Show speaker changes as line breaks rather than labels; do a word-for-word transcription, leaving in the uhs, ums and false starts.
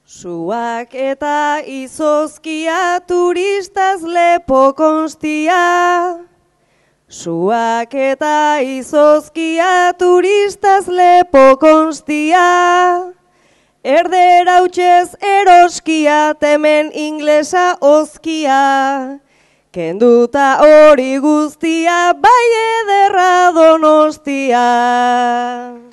Suak eta izozkia turistaz lepo konstia. Suak eta izozkia turistaz lepo konstia. Erdera utxez eroskia, temen inglesa ozkia. Kenduta hori guztia, bai ederra Donostia.